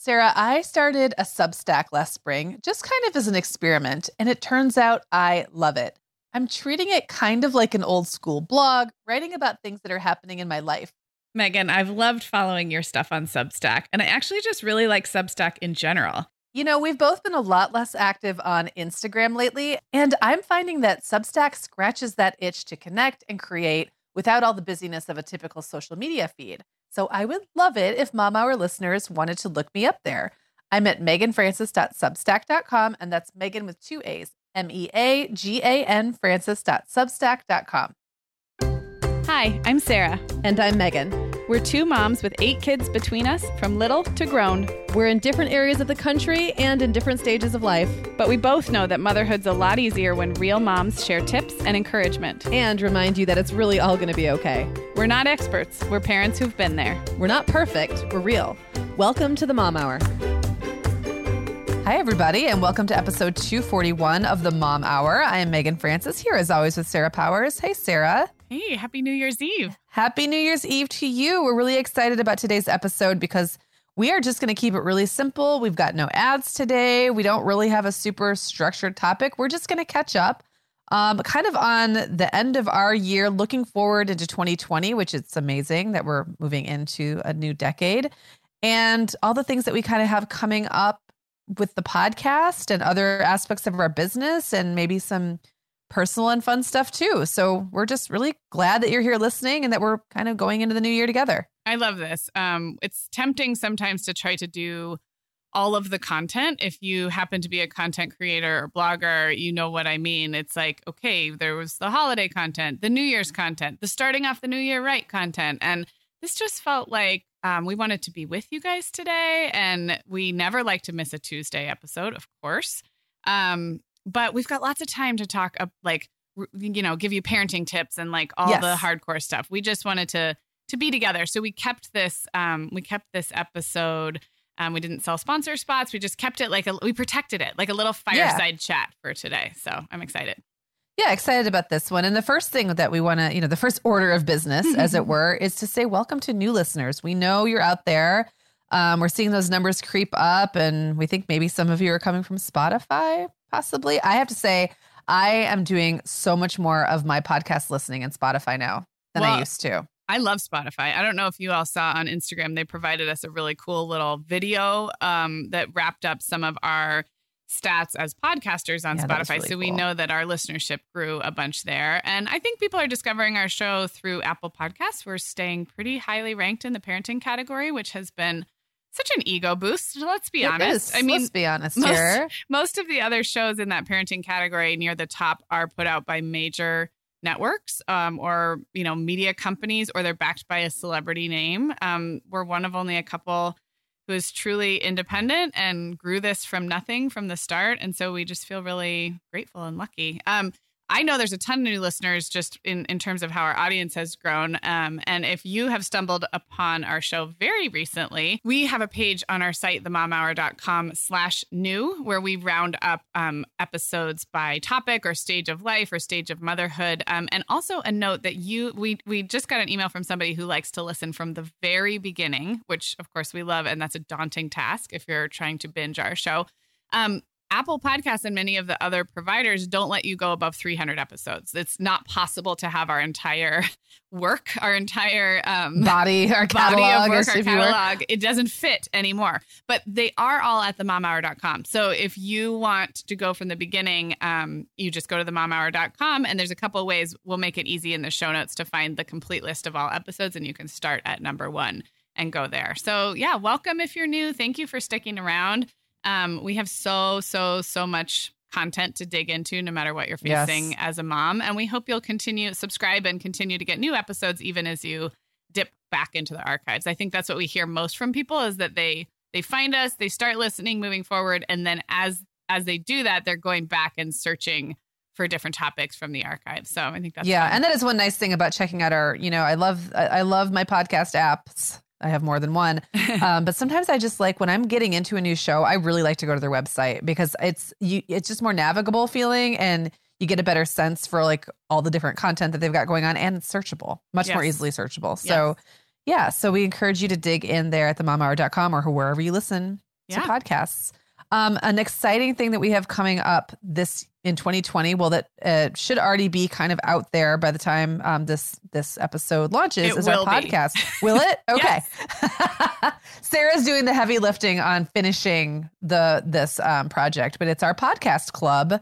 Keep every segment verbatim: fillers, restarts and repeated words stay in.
Sarah, I started a Substack last spring, just kind of as an experiment, and it turns out I love it. I'm treating it kind of like an old school blog, writing about things that are happening in my life. Megan, I've loved following your stuff on Substack, and I actually just really like Substack in general. You know, we've both been a lot less active on Instagram lately, and I'm finding that Substack scratches that itch to connect and create without all the busyness of a typical social media feed. So I would love it if Mom Hour listeners wanted to look me up there. I'm at megan francis dot substack dot com, and that's Megan with two A's, M E A G A N francis dot substack dot com. Hi, I'm Sarah. And I'm Megan. We're two moms with eight kids between us, from little to grown. We're in different areas of the country and in different stages of life. But we both know that motherhood's a lot easier when real moms share tips and encouragement. And remind you that it's really all going to be okay. We're not experts. We're parents who've been there. We're not perfect. We're real. Welcome to the Mom Hour. Hi, everybody, and welcome to episode two forty-one of the Mom Hour. I am Megan Francis, here as always with Sarah Powers. Hey, Sarah. Hey, happy New Year's Eve. Happy New Year's Eve to you. We're really excited about today's episode because we are just going to keep it really simple. We've got no ads today. We don't really have a super structured topic. We're just going to catch up um, kind of on the end of our year, looking forward into twenty twenty, which it's amazing that we're moving into a new decade, and all the things that we kind of have coming up with the podcast and other aspects of our business, and maybe some personal and fun stuff too. So we're just really glad that you're here listening and that we're kind of going into the new year together. I love this. Um, it's tempting sometimes to try to do all of the content. If you happen to be a content creator or blogger, you know what I mean. It's like, okay, there was the holiday content, the New Year's content, the starting off the new year right content. And this just felt like um, we wanted to be with you guys today. And we never like to miss a Tuesday episode, of course. Um, But we've got lots of time to talk, uh, like, you know, give you parenting tips and like all yes. the hardcore stuff. We just wanted to to be together. So we kept this um, we kept this episode. Um, we didn't sell sponsor spots. We just kept it like a, we protected it like a little fireside yeah. chat for today. So I'm excited. Yeah, excited about this one. And the first thing that we want to, you know, the first order of business, as it were, is to say welcome to new listeners. We know you're out there. Um, we're seeing those numbers creep up, and we think maybe some of you are coming from Spotify. Possibly. I have to say, I am doing so much more of my podcast listening in Spotify now than well, I used to. I love Spotify. I don't know if you all saw on Instagram, they provided us a really cool little video um, that wrapped up some of our stats as podcasters on yeah, Spotify. Really so we cool. know that our listenership grew a bunch there. And I think people are discovering our show through Apple Podcasts. We're staying pretty highly ranked in the parenting category, which has been such an ego boost. Let's be it honest. Is. I mean, let's be honest most, here. Most of the other shows in that parenting category near the top are put out by major networks um, or, you know, media companies, or they're backed by a celebrity name. Um, we're one of only a couple who is truly independent and grew this from nothing from the start. And so we just feel really grateful and lucky. Um, I know there's a ton of new listeners just in, in terms of how our audience has grown. Um, and if you have stumbled upon our show very recently, we have a page on our site, the mom hour dot com slash new, where we round up um, episodes by topic or stage of life or stage of motherhood. Um, and also a note that you we we just got an email from somebody who likes to listen from the very beginning, which of course we love. And that's a daunting task if you're trying to binge our show. Um, Apple Podcasts and many of the other providers don't let you go above three hundred episodes. It's not possible to have our entire work, our entire um, body, our catalog, body of work, our catalog. It doesn't fit anymore. But they are all at the mom hour dot com. So if you want to go from the beginning, um, you just go to the mom hour dot com, and there's a couple of ways. We'll make it easy in the show notes to find the complete list of all episodes, and you can start at number one and go there. So yeah, welcome if you're new. Thank you for sticking around. Um, we have so, so, so much content to dig into, no matter what you're facing yes. as a mom. And we hope you'll continue subscribe and continue to get new episodes, even as you dip back into the archives. I think that's what we hear most from people, is that they they find us, they start listening, moving forward. And then as as they do that, they're going back and searching for different topics from the archives. So I think that's yeah. fun. And that is one nice thing about checking out our, you know, I love I, I love my podcast apps. I have more than one. Um, but sometimes I just like when I'm getting into a new show, I really like to go to their website because it's you, it's just more navigable feeling, and you get a better sense for like all the different content that they've got going on, and it's searchable, much yes. more easily searchable. So yes. yeah, so we encourage you to dig in there at the mom hour dot com or wherever you listen yeah. to podcasts. Um, an exciting thing that we have coming up this in twenty twenty, well, that uh, should already be kind of out there by the time um, this this episode launches, it is will our podcast. Will it? Okay. Sarah's doing the heavy lifting on finishing the this um, project, but it's our podcast club.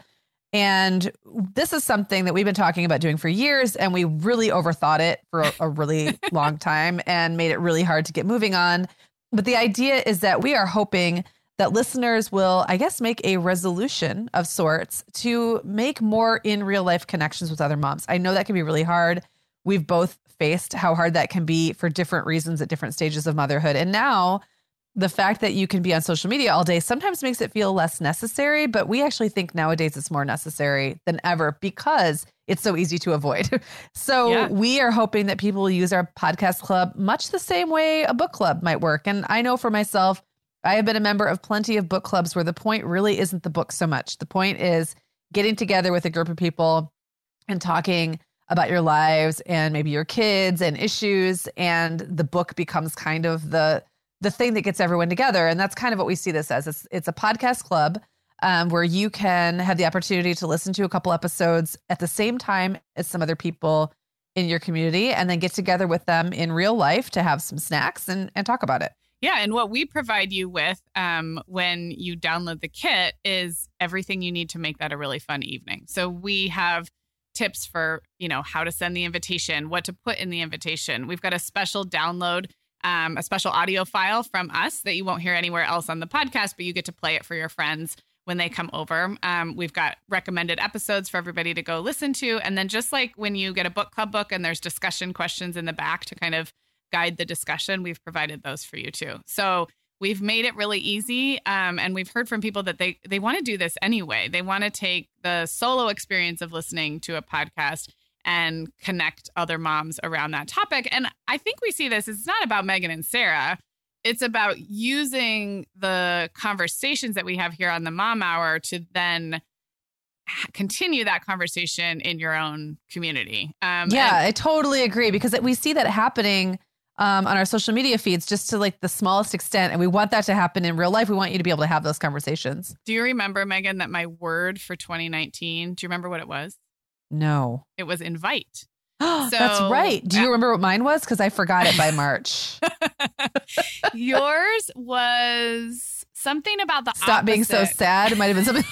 And this is something that we've been talking about doing for years, and we really overthought it for a, a really long time and made it really hard to get moving on. But the idea is that we are hoping that listeners will, I guess, make a resolution of sorts to make more in real life connections with other moms. I know that can be really hard. We've both faced how hard that can be for different reasons at different stages of motherhood. And now the fact that you can be on social media all day sometimes makes it feel less necessary, but we actually think nowadays it's more necessary than ever because it's so easy to avoid. So yeah. we are hoping that people will use our podcast club much the same way a book club might work. And I know for myself, I have been a member of plenty of book clubs where the point really isn't the book so much. The point is getting together with a group of people and talking about your lives and maybe your kids and issues. And the book becomes kind of the the thing that gets everyone together. And that's kind of what we see this as. It's, it's a podcast club um, where you can have the opportunity to listen to a couple episodes at the same time as some other people in your community and then get together with them in real life to have some snacks and, and talk about it. Yeah. And what we provide you with um, when you download the kit is everything you need to make that a really fun evening. So we have tips for, you know, how to send the invitation, what to put in the invitation. We've got a special download, um, a special audio file from us that you won't hear anywhere else on the podcast, but you get to play it for your friends when they come over. Um, we've got recommended episodes for everybody to go listen to. And then just like when you get a book club book and there's discussion questions in the back to kind of guide the discussion, we've provided those for you too. So we've made it really easy. Um, and we've heard from people that they, they want to do this anyway. They want to take the solo experience of listening to a podcast and connect other moms around that topic. And I think we see this, it's not about Megan and Sarah. It's about using the conversations that we have here on the Mom Hour to then continue that conversation in your own community. Um, yeah, and- I totally agree because we see that happening um, on our social media feeds just to like the smallest extent. And we want that to happen in real life. We want you to be able to have those conversations. Do you remember, Megan, that my word for twenty nineteen, do you remember what it was? No. It was invite. So, that's right. Do you remember what mine was? Because I forgot it by March. Yours was something about the Stop opposite. being so sad. It might have been something.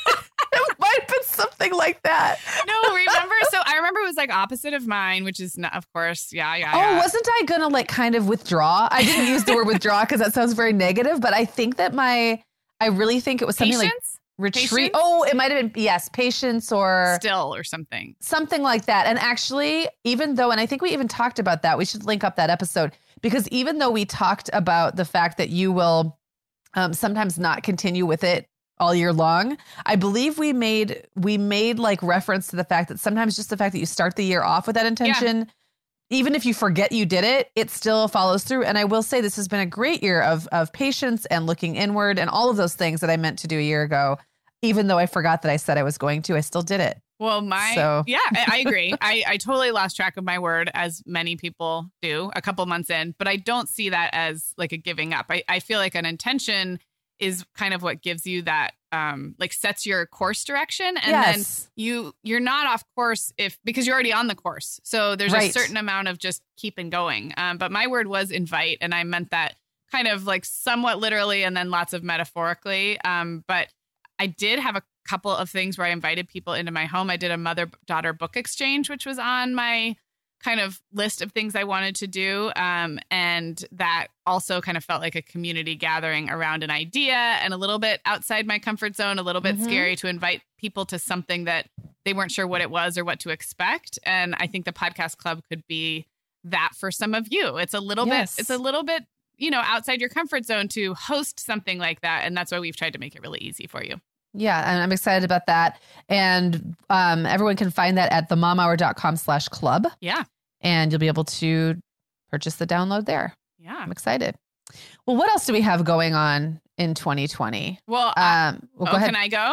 It might have been something like that. No, remember? So I remember it was like opposite of mine, which is not, of course, yeah, yeah. Oh, yeah. wasn't I gonna like kind of withdraw? I didn't use the word withdraw because that sounds very negative, but I think that my, I really think it was something Patience? like retreat. Patience? Oh, it might have been, yes, patience or still or something. Something like that. And actually, even though, and I think we even talked about that, we should link up that episode because even though we talked about the fact that you will um, sometimes not continue with it all year long, I believe we made we made like reference to the fact that sometimes just the fact that you start the year off with that intention, yeah. even if you forget you did it, it still follows through. And I will say this has been a great year of of patience and looking inward and all of those things that I meant to do a year ago. Even though I forgot that I said I was going to, I still did it. Well, my, so. yeah, I, I agree. I, I totally lost track of my word, as many people do a couple months in, but I don't see that as like a giving up. I, I feel like an intention is kind of what gives you that, um, like sets your course direction. And yes. then you, you're not off course if, because you're already on the course. So there's right. a certain amount of just keeping going. Um, but my word was invite. And I meant that kind of like somewhat literally and then lots of metaphorically. Um, but I did have a couple of things where I invited people into my home. I did a mother-daughter book exchange, which was on my kind of list of things I wanted to do. Um, and that also kind of felt like a community gathering around an idea and a little bit outside my comfort zone, a little bit mm-hmm. scary to invite people to something that they weren't sure what it was or what to expect. And I think the podcast club could be that for some of you. It's a little yes. bit, it's a little bit, you know, outside your comfort zone to host something like that. And that's why we've tried to make it really easy for you. Yeah, and I'm excited about that. And um, everyone can find that at themomhour.com slash club. Yeah. And you'll be able to purchase the download there. Yeah. I'm excited. Well, what else do we have going on in twenty twenty? Well, um, well, oh, go ahead. Can I go?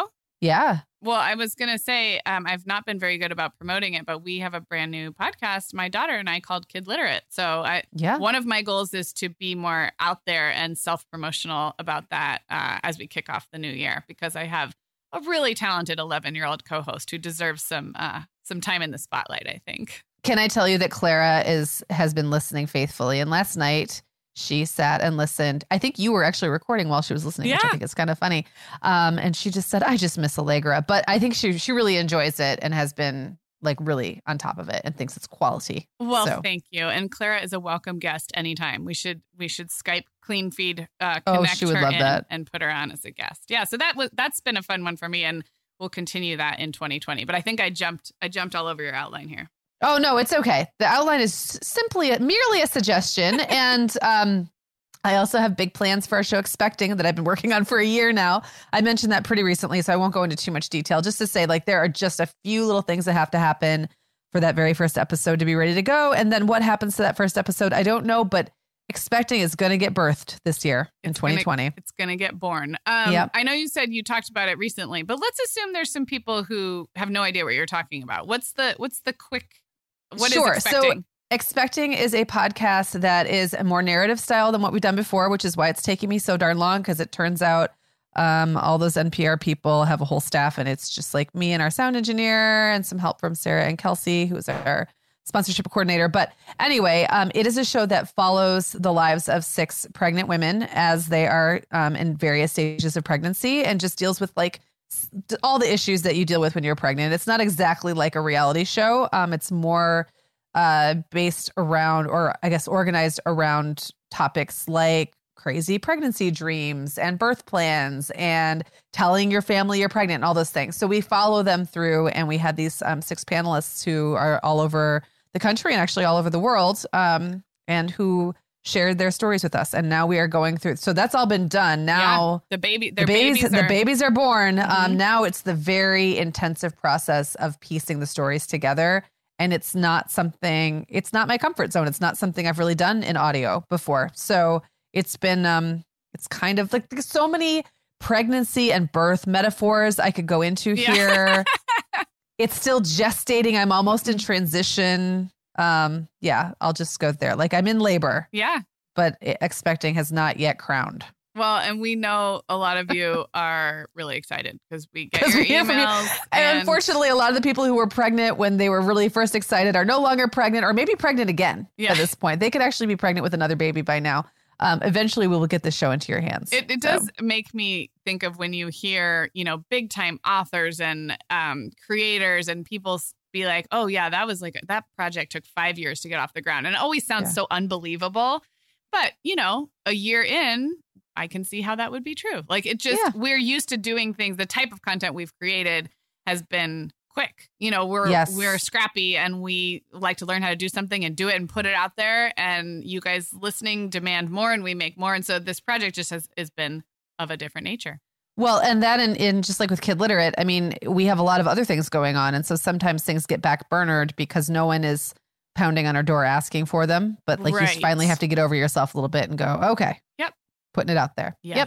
Yeah. Well, I was going to say, um, I've not been very good about promoting it, but we have a brand new podcast, my daughter and I, called Kid Literate. So I, yeah. one of my goals is to be more out there and self-promotional about that uh, as we kick off the new year, because I have a really talented eleven-year-old co-host who deserves some uh, some time in the spotlight, I think. Can I tell you that Clara is has been listening faithfully? And last night she sat and listened. I think you were actually recording while she was listening, yeah. which I think is kind of funny. Um, and she just said, I just miss Allegra. But I think she she really enjoys it and has been like really on top of it and thinks it's quality. Well, so. Thank you. And Clara is a welcome guest anytime. We should we should Skype Clean Feed, uh, connect oh, she would her love in that. and put her on as a guest. Yeah, so that was that's been a fun one for me, and we'll continue that in twenty twenty. But I think I jumped I jumped all over your outline here. Oh no, it's okay. The outline is simply a, merely a suggestion, and um. I also have big plans for our show Expecting that I've been working on for a year now. I mentioned that pretty recently, so I won't go into too much detail. Just to say, like, there are just a few little things that have to happen for that very first episode to be ready to go. And then what happens to that first episode, I don't know, but Expecting is going to get birthed this year in it's twenty twenty. Gonna, it's going to get born. Um, yep. I know you said you talked about it recently, but let's assume there's some people who have no idea what you're talking about. What's the what's the quick, what sure. is Expecting? So, Expecting is a podcast that is a more narrative style than what we've done before, which is why it's taking me so darn long, because it turns out um, all those N P R people have a whole staff, and it's just like me and our sound engineer and some help from Sarah and Kelsey, who is our sponsorship coordinator. But anyway, um, it is a show that follows the lives of six pregnant women as they are um, in various stages of pregnancy, and just deals with like all the issues that you deal with when you're pregnant. It's not exactly like a reality show. Um, it's more Uh, based around, or I guess organized around topics like crazy pregnancy dreams and birth plans and telling your family you're pregnant and all those things. So we follow them through, and we had these um, six panelists who are all over the country and actually all over the world, um, and who shared their stories with us. And now we are going through. So that's all been done. Now yeah, the baby, the babies, babies, are, the babies are born. Mm-hmm. Um, now it's the very intensive process of piecing the stories together. And it's not something, it's not my comfort zone. It's not something I've really done in audio before. So it's been, um, it's kind of like there's so many pregnancy and birth metaphors I could go into yeah. here. It's still gestating. I'm almost in transition. Um, yeah, I'll just go there. Like I'm in labor. Yeah. But Expecting has not yet crowned. Well, and we know a lot of you are really excited because we get your we hear from you. emails. And, And unfortunately, a lot of the people who were pregnant when they were really first excited are no longer pregnant, or maybe pregnant again Yeah. at this point. They could actually be pregnant with another baby by now. Um, eventually, we will get this show into your hands. It, it So. does make me think of when you hear, you know, big time authors and um, creators and people s- be like, oh, yeah, that was like that project took five years to get off the ground. And it always sounds Yeah. so unbelievable. But, you know, a year in, I can see how that would be true. Like it just, Yeah. we're used to doing things. The type of content we've created has been quick. You know, we're, Yes. we're scrappy and we like to learn how to do something and do it and put it out there. And you guys listening demand more and we make more. And so this project just has, has been of a different nature. Well, and that in, in just like with Kid Literate, I mean, we have a lot of other things going on. And so sometimes things get back burnered because no one is pounding on our door asking for them. But like Right. you finally have to get over yourself a little bit and go, okay. Yep. Putting it out there. Yes. Yep.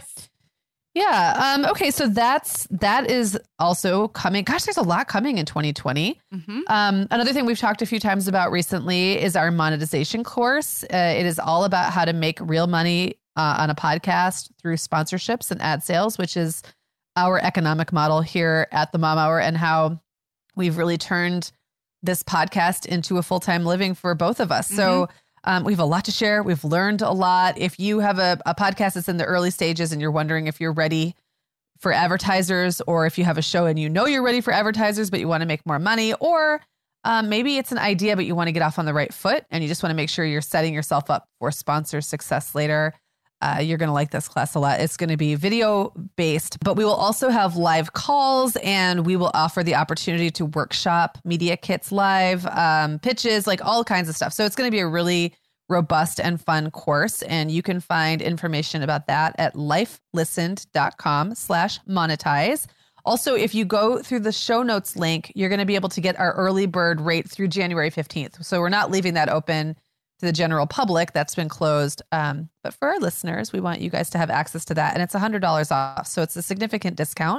Yeah. Um, okay. So that's, that is also coming. Gosh, there's a lot coming in twenty twenty. Mm-hmm. Um, another thing we've talked a few times about recently is our monetization course. Uh, it is all about how to make real money uh, on a podcast through sponsorships and ad sales, which is our economic model here at the Mom Hour, and how we've really turned this podcast into a full-time living for both of us. Mm-hmm. So Um, we have a lot to share. We've learned a lot. If you have a, a podcast that's in the early stages and you're wondering if you're ready for advertisers, or if you have a show and you know you're ready for advertisers, but you want to make more money, or um, maybe it's an idea, but you want to get off on the right foot and you just want to make sure you're setting yourself up for sponsor success later, uh, you're going to like this class a lot. It's going to be video based, but we will also have live calls, and we will offer the opportunity to workshop media kits live, um, pitches, like all kinds of stuff. So it's going to be a really robust and fun course. And you can find information about that at lifelistened.com slash monetize. Also, if you go through the show notes link, you're going to be able to get our early bird rate through January fifteenth. So we're not leaving that open to the general public. That's been closed. Um, but for our listeners, we want you guys to have access to that. And it's one hundred dollars off. So it's a significant discount.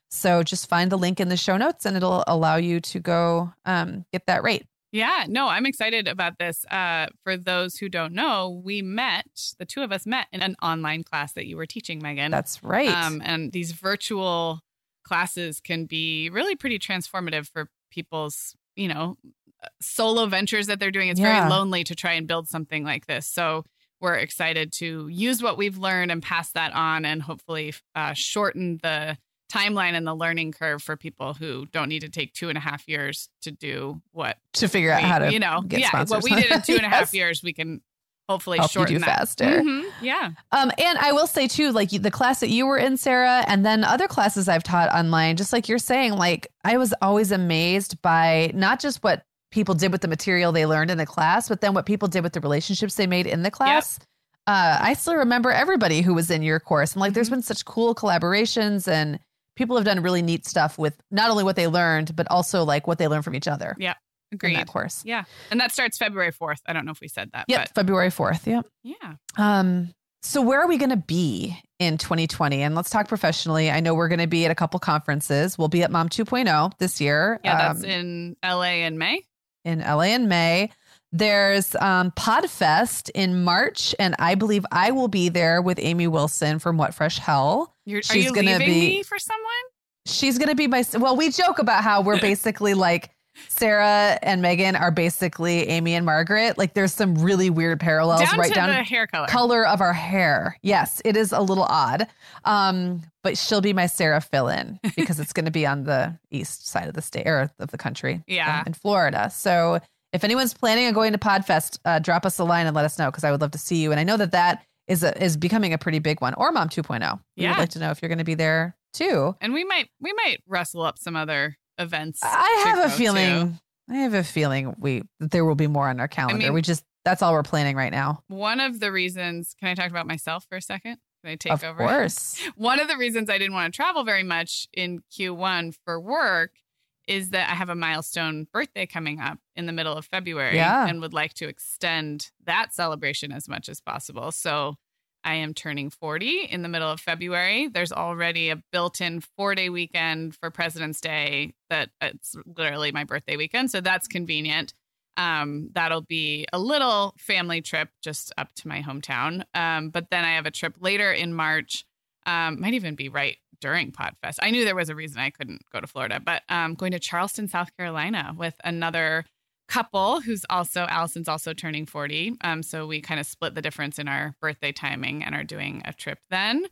So just find the link in the show notes and it'll allow you to go um, get that rate. Yeah, no, I'm excited about this. Uh, for those who don't know, we met, the two of us met in an online class that you were teaching, Megan. That's right. Um, and these virtual classes can be really pretty transformative for people's, you know, solo ventures that they're doing. It's Yeah. very lonely to try and build something like this. So we're excited to use what we've learned and pass that on and hopefully uh, shorten the timeline and the learning curve for people who don't need to take two and a half years to do what To figure out we, how to you know, get yeah, sponsors. what we did in two and a half Yes. years, we can hopefully Help you shorten do that. faster. Mhm, yeah. Um, and I will say too, like the class that you were in, Sarah, and then other classes I've taught online, just like you're saying, like I was always amazed by not just what people did with the material they learned in the class, but then what people did with the relationships they made in the class. Uh, I still remember everybody who was in your course. And like, there's been such cool collaborations and people have done really neat stuff with not only what they learned, but also like what they learned from each other. Yeah. In Agreed. that course. Yeah. And that starts February fourth. I don't know if we said that. Yep. February fourth. Yep. But yeah. Um, so where are we going to be in twenty twenty? And let's talk professionally. I know we're going to be at a couple conferences. We'll be at Mom two point oh this year. Yeah. That's um, in L A in May. in L A in May. There's um, Podfest in March, and I believe I will be there with Amy Wilson from What Fresh Hell. You're, are She's you gonna leaving be- me for someone? She's going to be my, well, we joke about how we're basically like Sarah and Megan are basically Amy and Margaret. Like there's some really weird parallels Down right to down the hair color. color of our hair. Yes, it is a little odd. Um, but she'll be my Sarah fill-in because it's going to be on the east side of the state or of the country. Yeah. um, in Florida. So if anyone's planning on going to Podfest, uh, drop us a line and let us know because I would love to see you. And I know that that is a, is becoming a pretty big one. Or Mom two point oh. We Yeah. would like to know if you're going to be there too. And we might we might rustle up some other events. I to have a go feeling. to. I have a feeling we that there will be more on our calendar. mean- we just that's all we're planning right now. One of the reasons, can I talk about myself for a second? Can I take Of over? course. One of the reasons I didn't want to travel very much in Q one for work is that I have a milestone birthday coming up in the middle of February Yeah. and would like to extend that celebration as much as possible. So I am turning forty in the middle of February. There's already a built-in four-day weekend for President's Day that it's literally my birthday weekend. So that's convenient. Um, that'll be a little family trip just up to my hometown. Um, but then I have a trip later in March. Um, might even be right during Podfest. I knew there was a reason I couldn't go to Florida, but um, going to Charleston, South Carolina with another couple who's also, Allison's also turning forty. Um, so we kind of split the difference in our birthday timing and are doing a trip then.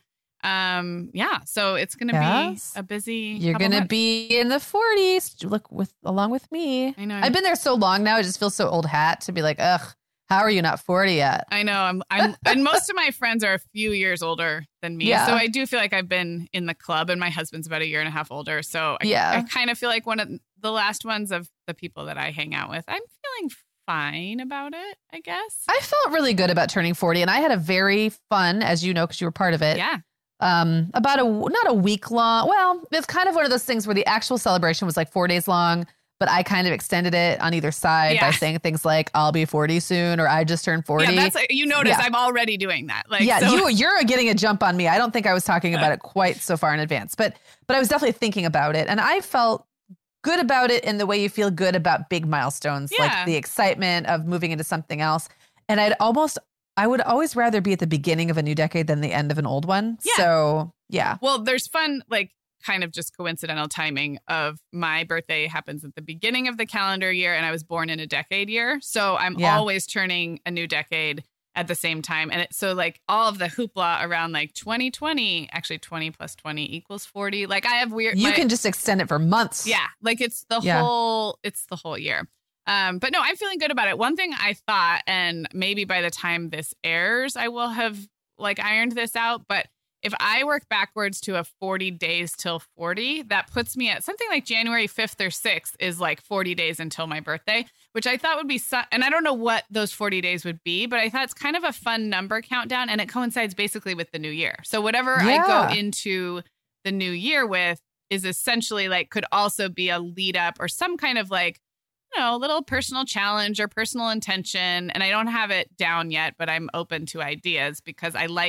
Um, yeah, so it's going to Yes. be a busy. You're couple going to months. be in the forties. Look with along with me. I know. I've been there so long now. It just feels so old hat to be like, ugh, how are you not forty yet? I know. I'm, I'm, and most of my friends are a few years older than me. Yeah. So I do feel like I've been in the club, and my husband's about a year and a half older. So I, Yeah. I kind of feel like one of the last ones of the people that I hang out with. I'm feeling fine about it, I guess. I felt really good about turning forty, and I had a very fun, as you know, because you were part of it. Yeah. Um, about a not a week long. Well, it's kind of one of those things where the actual celebration was like four days long, but I kind of extended it on either side Yeah. by saying things like "I'll be forty soon" or "I just turned forty." Yeah, that's you notice Yeah. I'm already doing that. Like, yeah, so, you you're getting a jump on me. I don't think I was talking about it quite so far in advance, but but I was definitely thinking about it, and I felt good about it in the way you feel good about big milestones, Yeah. like the excitement of moving into something else. And I'd almost, I would always rather be at the beginning of a new decade than the end of an old one. Yeah. So yeah, well, there's fun, like kind of just coincidental timing of my birthday happens at the beginning of the calendar year, and I was born in a decade year. So I'm Yeah. always turning a new decade at the same time. And it, so like all of the hoopla around like twenty twenty, actually twenty plus twenty equals forty. Like I have weird, you my- can just extend it for months. yeah, like it's the Yeah. whole, it's the whole year. Um, but no, I'm feeling good about it. One thing I thought, and maybe by the time this airs, I will have like ironed this out. But if I work backwards to a forty days till forty, that puts me at something like January fifth or sixth is like forty days until my birthday, which I thought would be, su- and I don't know what those forty days would be, but I thought it's kind of a fun number countdown, and it coincides basically with the new year. So whatever I Yeah. go into the new year with is essentially like, could also be a lead up or some kind of like, you know, a little personal challenge or personal intention. And I don't have it down yet, but I'm open to ideas because I like,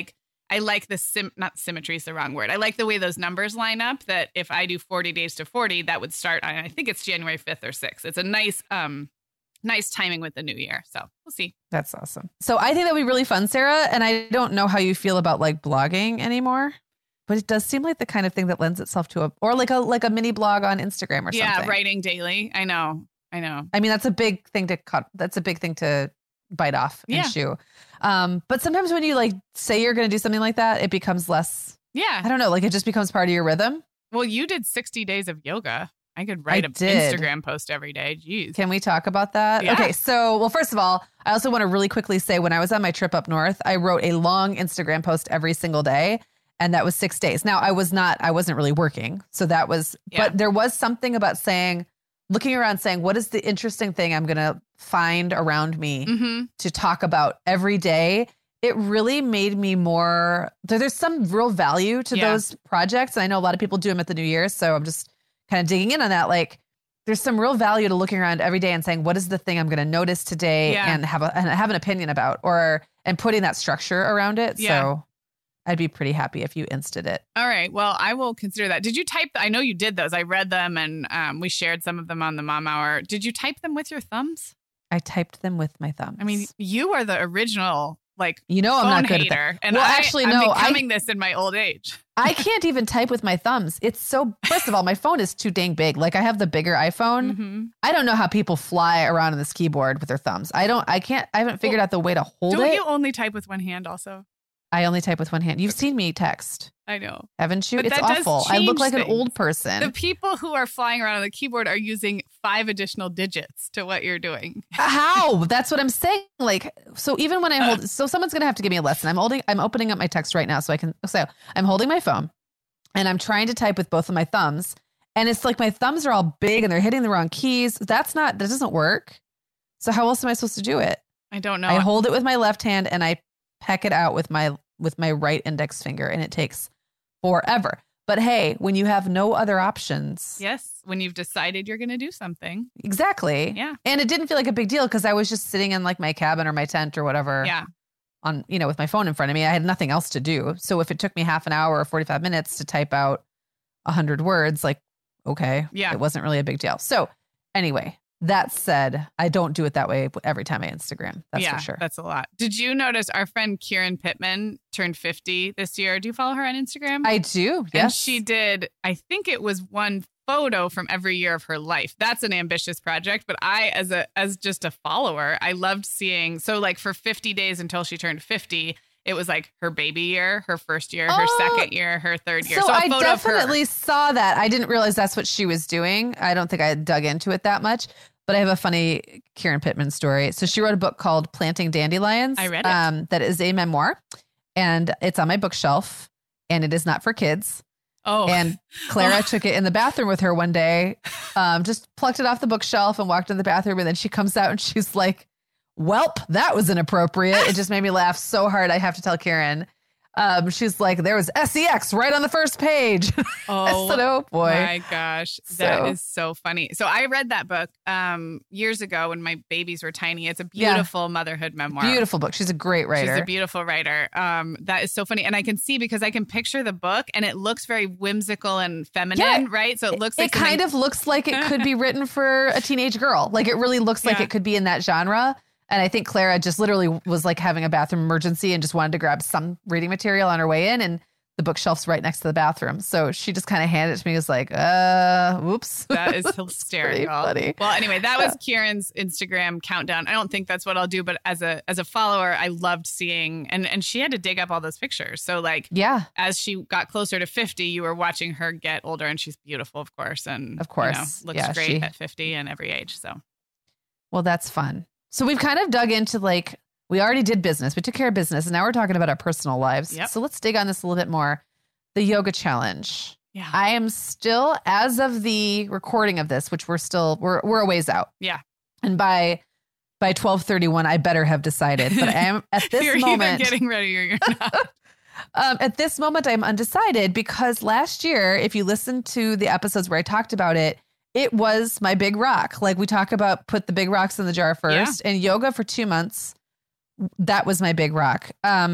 I like the sim, not symmetry is the wrong word. I like the way those numbers line up, that if I do forty days to forty, that would start on, I think it's January fifth or sixth. It's a nice, um, nice timing with the new year. So we'll see. That's awesome. So I think that would be really fun, Sarah. And I don't know how you feel about like blogging anymore, but it does seem like the kind of thing that lends itself to a, or like a, like a mini blog on Instagram or yeah, something. Yeah, writing daily. I know. I know. I mean, that's a big thing to cut. That's a big thing to bite off and yeah. chew. Um, but sometimes when you like say you're going to do something like that, it becomes less, yeah, I don't know, like it just becomes part of your rhythm. Well, you did sixty days of yoga. I could write an Instagram post every day. Jeez. Can we talk about that? Yeah. Okay. So, well, first of all, I also want to really quickly say when I was on my trip up north, I wrote a long Instagram post every single day. And that was six days. Now I was not, I wasn't really working. So that was, yeah. but there was something about saying, looking around saying, what is the interesting thing I'm going to find around me mm-hmm. to talk about every day? It really made me more, there, there's some real value to yeah. those projects. And I know a lot of people do them at the New Year. So I'm just kind of digging in on that. Like there's some real value to looking around every day and saying, what is the thing I'm going to notice today yeah. and have a, and have an opinion about, or, and putting that structure around it. Yeah. So I'd be pretty happy if you insted it. All right. Well, I will consider that. Did you type? I know you did those. I read them and um, we shared some of them on the Mom Hour. Did you type them with your thumbs? I typed them with my thumbs. I mean, you are the original, like, you know, I'm phone not good hater. at that. And well, I, actually, I'm no, becoming I, this in my old age. I can't even type with my thumbs. It's so, first of all, my phone is too dang big. Like I have the bigger iPhone. Mm-hmm. I don't know how people fly around on this keyboard with their thumbs. I don't, I can't, I haven't figured well, out the way to hold don't it. Don't you only type with one hand also? I only type with one hand. You've seen me text. I know. Haven't you? But it's awful. I look like things. An old person. The people who are flying around on the keyboard are using five additional digits to what you're doing. How? That's what I'm saying. Like, so even when I hold, so someone's going to have to give me a lesson. I'm holding, I'm opening up my text right now so I can, so I'm holding my phone and I'm trying to type with both of my thumbs. And it's like my thumbs are all big and they're hitting the wrong keys. That's not, that doesn't work. So how else am I supposed to do it? I don't know. I hold it with my left hand and I peck it out with my with my right index finger and it takes forever. But hey, when you have no other options. Yes. When you've decided you're going to do something. Exactly. Yeah. And it didn't feel like a big deal because I was just sitting in like my cabin or my tent or whatever. Yeah. On, you know, with my phone in front of me. I had nothing else to do. So if it took me half an hour or forty-five minutes to type out a hundred words, like, okay. Yeah. It wasn't really a big deal. So anyway. That said, I don't do it that way every time I Instagram. That's yeah, for sure. That's a lot. Did you notice our friend Kieran Pittman turned fifty this year? Do you follow her on Instagram? I do. Yes. And she did, I think it was one photo from every year of her life. That's an ambitious project. But I, as a as just a follower, I loved seeing. So like for fifty days until she turned fifty, it was like her baby year, her first year, her oh, second year, her third year. So, so a I photo definitely of her. saw that. I didn't realize that's what she was doing. I don't think I dug into it that much. But I have a funny Kieran Pittman story. So she wrote a book called Planting Dandelions. I read it. Um, that is a memoir. And it's on my bookshelf. And it is not for kids. Oh. And Clara oh. took it in the bathroom with her one day. Um, just plucked it off the bookshelf and walked in the bathroom. And then she comes out and she's like, welp, that was inappropriate. It just made me laugh so hard. I have to tell Karen. Um, she's like, there was S E X right on the first page. Oh, I said, oh boy. My gosh. That so. is so funny. So I read that book um, years ago when my babies were tiny. It's a beautiful yeah. motherhood memoir. Beautiful book. She's a great writer. She's a beautiful writer. Um, that is so funny. And I can see because I can picture the book and it looks very whimsical and feminine, yeah. right? So it looks like it kind of looks like it could be written for a teenage girl. Like it really looks like yeah. it could be in that genre. And I think Clara just literally was like having a bathroom emergency and just wanted to grab some reading material on her way in. And the bookshelf's right next to the bathroom. So she just kind of handed it to me. Was like, uh, whoops. That is hysterical. Funny. Well, anyway, that was Kieran's Instagram countdown. I don't think that's what I'll do. But as a as a follower, I loved seeing and, and she had to dig up all those pictures. So like, yeah, as she got closer to fifty, you were watching her get older and she's beautiful, of course. And of course, you know, looks yeah, great she... at fifty and every age. So, well, that's fun. So we've kind of dug into like, we already did business. We took care of business. And now we're talking about our personal lives. Yep. So let's dig on this a little bit more. The yoga challenge. Yeah. I am still, as of the recording of this, which we're still, we're, we're a ways out. Yeah. And by, by twelve thirty-one, I better have decided, but I am at this you're moment. You're either getting ready or you're not. um, at this moment, I'm undecided because last year, if you listen to the episodes where I talked about it, it was my big rock. Like we talk about put the big rocks in the jar first yeah. and yoga for two months. That was my big rock. Um,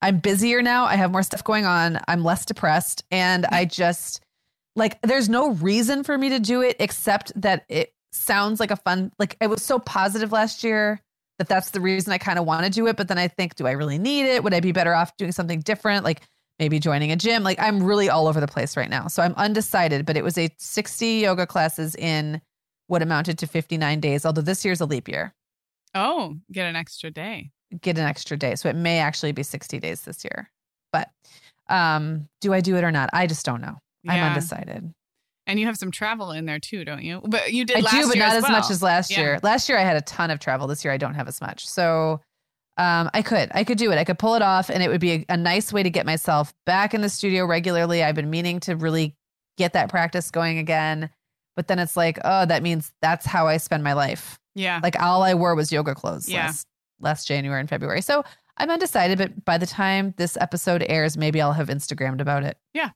I'm busier now. I have more stuff going on. I'm less depressed. And I just like, there's no reason for me to do it except that it sounds like a fun, like it was so positive last year that that's the reason I kind of want to do it. But then I think, do I really need it? Would I be better off doing something different? Like maybe joining a gym? Like I'm really all over the place right now. So I'm undecided, but it was a sixty yoga classes in what amounted to fifty-nine days. Although this year's a leap year. Oh, get an extra day. Get an extra day. So it may actually be sixty days this year. But um, do I do it or not? I just don't know. Yeah. I'm undecided. And you have some travel in there too, don't you? But you did I last do, but year not as, as well. much as last yeah. year. Last year I had a ton of travel. This year I don't have as much. So um, I could. I could do it. I could pull it off, and it would be a, a nice way to get myself back in the studio regularly. I've been meaning to really get that practice going again. But then it's like, oh, that means that's how I spend my life. Yeah. Like all I wore was yoga clothes yeah. last, last January and February. So I'm undecided, but by the time this episode airs, maybe I'll have Instagrammed about it. Yeah.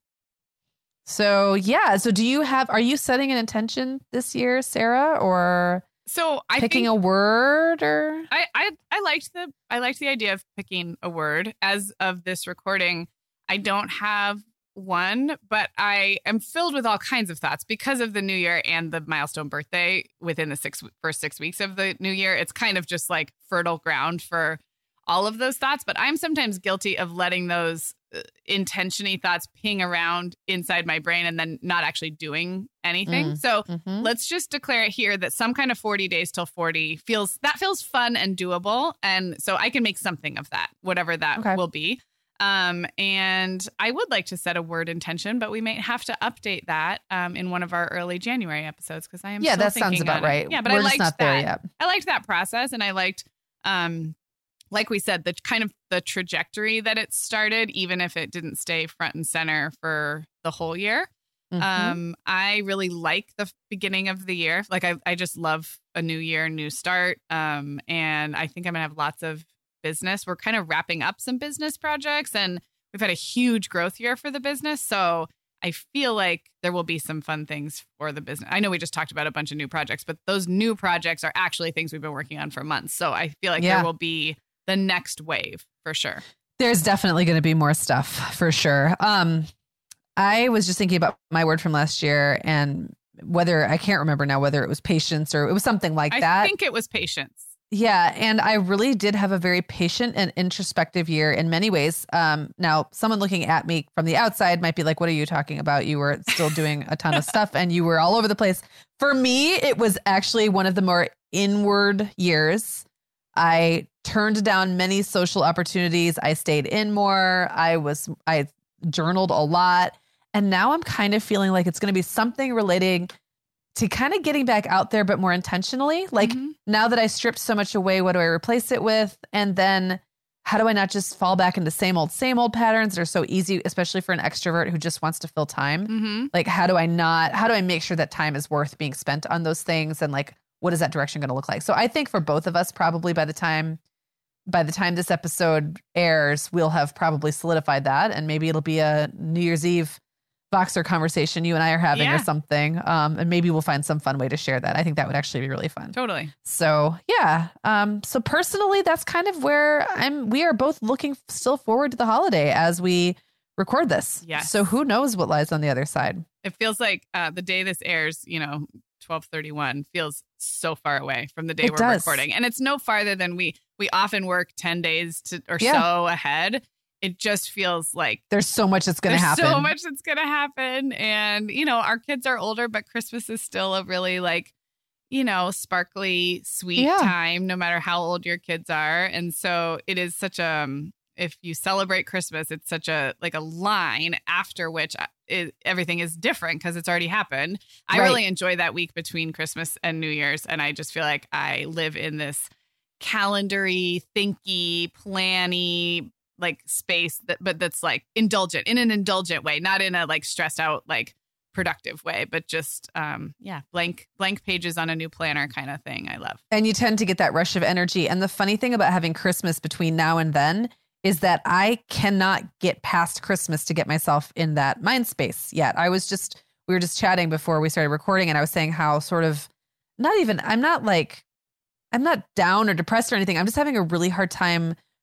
So, yeah. So do you have, are you setting an intention this year, Sarah, or so I picking think a word or? I, I, I liked the, I liked the idea of picking a word. As of this recording, I don't have one, but I am filled with all kinds of thoughts because of the new year and the milestone birthday within the six first six weeks of the new year. It's kind of just like fertile ground for all of those thoughts, but I'm sometimes guilty of letting those uh, intention-y thoughts ping around inside my brain and then not actually doing anything. Mm, so mm-hmm. let's just declare it here that some kind of forty days till forty feels, that feels fun and doable. And so I can make something of that, whatever that okay. will be. Um, and I would like to set a word intention, but we may have to update that um, in one of our early January episodes because I am yeah, still that sounds about right. Yeah, but We're I liked just not that. there yet. I liked that process, and I liked, um, like we said, the kind of the trajectory that it started, even if it didn't stay front and center for the whole year. Mm-hmm. Um, I really like the beginning of the year. Like I, I just love a new year, new start. Um, and I think I'm gonna have lots of business. We're kind of wrapping up some business projects, and we've had a huge growth year for the business. So I feel like there will be some fun things for the business. I know we just talked about a bunch of new projects, but those new projects are actually things we've been working on for months. So I feel like yeah. there will be the next wave for sure. There's definitely going to be more stuff for sure. Um, I was just thinking about my word from last year and whether, I can't remember now, whether it was patience or it was something like I that. I think it was patience. Yeah. And I really did have a very patient and introspective year in many ways. Um, now, someone looking at me from the outside might be like, what are you talking about? You were still doing a ton of stuff and you were all over the place. For me, it was actually one of the more inward years. I turned down many social opportunities. I stayed in more. I was, I journaled a lot. And now I'm kind of feeling like it's going to be something relating to kind of getting back out there, but more intentionally. Like mm-hmm. now that I stripped so much away, what do I replace it with? And then how do I not just fall back into same old, same old patterns that are so easy, especially for an extrovert who just wants to fill time? Mm-hmm. Like, how do I not, how do I make sure that time is worth being spent on those things? And like, what is that direction going to look like? So I think for both of us, probably by the time, by the time this episode airs, we'll have probably solidified that. And maybe it'll be a New Year's Eve Voxer conversation you and I are having yeah. or something. Um, and maybe we'll find some fun way to share that. I think that would actually be really fun. Totally. So yeah. Um, so personally, that's kind of where I'm, we are both looking still forward to the holiday as we record this. Yes. So who knows what lies on the other side? It feels like uh, the day this airs, you know, twelve thirty-one feels so far away from the day it we're does. recording. And it's no farther than we, we often work ten days to, or yeah. so ahead. It just feels like there's so much that's going to happen. So much that's going to happen. And, you know, our kids are older, but Christmas is still a really like, you know, sparkly, sweet yeah. time, no matter how old your kids are. And so it is such a, um, if you celebrate Christmas, it's such a, like a line after which it, everything is different because it's already happened. I right. really enjoy that week between Christmas and New Year's. And I just feel like I live in this calendary, thinky, planny, like space that, but that's like indulgent in an indulgent way, not in a like stressed out, like productive way, but just, um, yeah, blank, blank pages on a new planner kind of thing. I love. And you tend to get that rush of energy. And the funny thing about having Christmas between now and then is that I cannot get past Christmas to get myself in that mind space yet. I was just, we were just chatting before we started recording and I was saying how sort of not even, I'm not like, I'm not down or depressed or anything. I'm just having a really hard time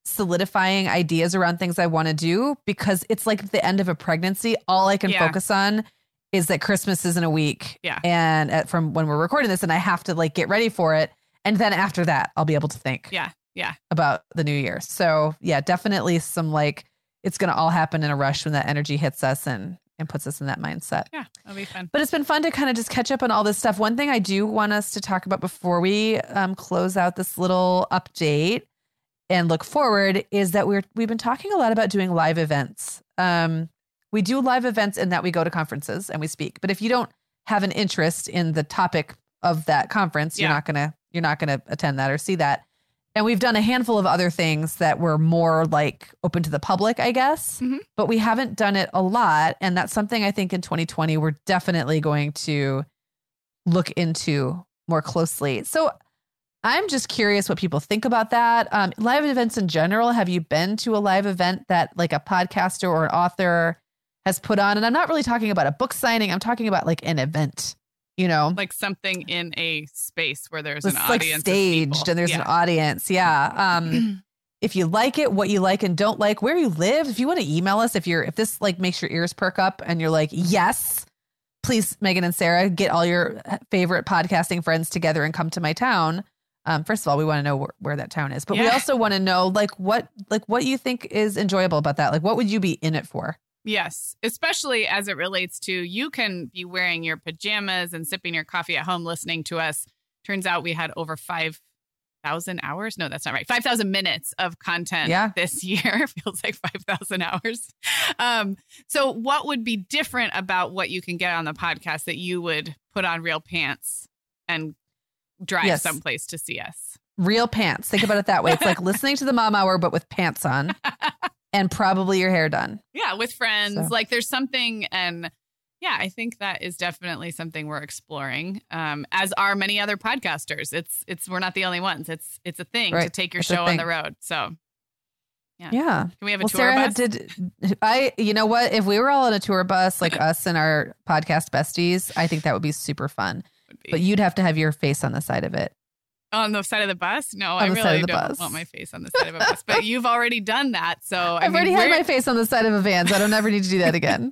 solidifying ideas around things I want to do because it's like the end of a pregnancy. All I can Yeah. focus on is that Christmas is in a week. Yeah. And at, from when we're recording this, and I have to like get ready for it. And then after that, I'll be able to think Yeah. Yeah. about the new year. So yeah, definitely some like, it's going to all happen in a rush when that energy hits us and, and puts us in that mindset. Yeah. That'll be fun. But it's been fun to kind of just catch up on all this stuff. One thing I do want us to talk about before we um, close out this little update and look forward is that we're, we've been talking a lot about doing live events. Um, we do live events in that we go to conferences and we speak. But if you don't have an interest in the topic of that conference, Yeah. you're not going to, you're not going to attend that or see that. And we've done a handful of other things that were more like open to the public, I guess, Mhm. but we haven't done it a lot. And that's something I think in twenty twenty, we're definitely going to look into more closely. So I'm just curious what people think about that. Um, live events in general. Have you been to a live event that like a podcaster or an author has put on? And I'm not really talking about a book signing. I'm talking about like an event, you know, Like something in a space where there's it's an like audience. of staged people. and there's Yeah. an audience. Yeah. Um, if you like it, what you like and don't like, where you live, if you want to email us, if you're, if this like makes your ears perk up and you're like, yes, please, Megan and Sarah, get all your favorite podcasting friends together and come to my town. Um, first of all, we want to know wh- where that town is, but we Yeah. also want to know like what, like what you think is enjoyable about that. Like, what would you be in it for? Yes, especially as it relates to you can be wearing your pajamas and sipping your coffee at home listening to us. Turns out we had over five thousand hours. No, that's not right. five thousand minutes of content Yeah. this year. Feels like five thousand hours. Um, so what would be different about what you can get on the podcast that you would put on real pants and drive Yes. someplace to see us? Real pants. Think about it that way. It's like listening to the Mom Hour, but with pants on and probably your hair done. Yeah, with friends. So. Like there's something, and yeah, I think that is definitely something we're exploring. Um, as are many other podcasters. It's it's we're not the only ones. It's it's a thing to Right. take your It's a show on thing. the road. So Yeah. can we have a Well, tour Sarah bus? had- did I, you know what, if we were all on a tour bus, like us and our podcast besties, I think that would be super fun, Would be. but you'd have to have your face on the side of it. On the side of the bus? No, On I the really side of the don't bus. want my face on the side of a bus. But you've already done that, so I I've mean, already had we're- my face on the side of a van, so I don't ever need to do that again.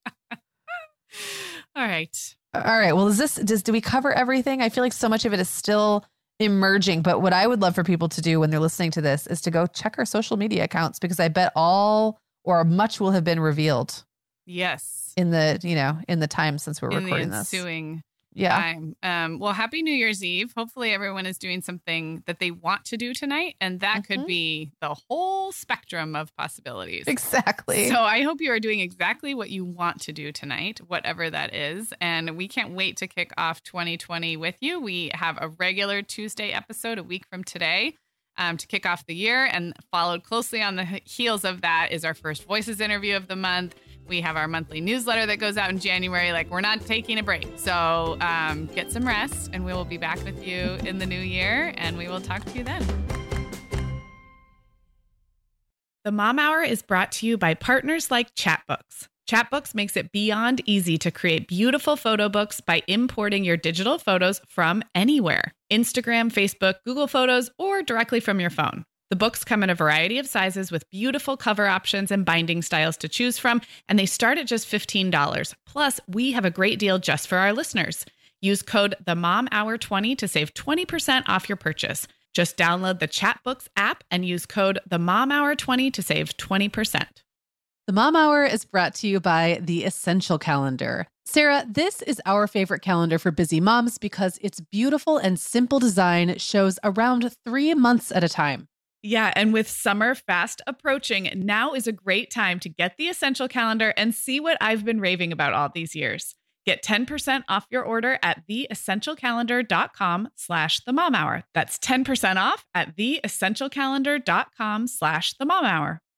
All right. All right. Well, is this, does, do we cover everything? I feel like so much of it is still emerging, but what I would love for people to do when they're listening to this is to go check our social media accounts, because I bet all or much will have been revealed Yes. in the, you know, in the time since we're In the recording this. ensuing Yeah. time. Um, well, happy New Year's Eve. Hopefully everyone is doing something that they want to do tonight. And that Mhm. could be the whole spectrum of possibilities. Exactly. So I hope you are doing exactly what you want to do tonight, whatever that is. And we can't wait to kick off twenty twenty with you. We have a regular Tuesday episode a week from today um, to kick off the year. And followed closely on the heels of that is our first Voices interview of the month. We have our monthly newsletter that goes out in January. Like, we're not taking a break. So um, get some rest, and we will be back with you in the new year, and we will talk to you then. The Mom Hour is brought to you by partners like Chatbooks. Chatbooks makes it beyond easy to create beautiful photo books by importing your digital photos from anywhere. Instagram, Facebook, Google Photos, or directly from your phone. The books come in a variety of sizes with beautiful cover options and binding styles to choose from, and they start at just fifteen dollars. Plus, we have a great deal just for our listeners. Use code the mom hour twenty to save twenty percent off your purchase. Just download the Chatbooks app and use code the mom hour twenty to save twenty percent. The Mom Hour is brought to you by the Essential Calendar. Sarah, this is our favorite calendar for busy moms because its beautiful and simple design shows around three months at a time. Yeah, and with summer fast approaching, now is a great time to get the Essential Calendar and see what I've been raving about all these years. Get ten percent off your order at theessentialcalendar.com slash the mom hour. That's ten percent off at theessentialcalendar.com slash the mom hour.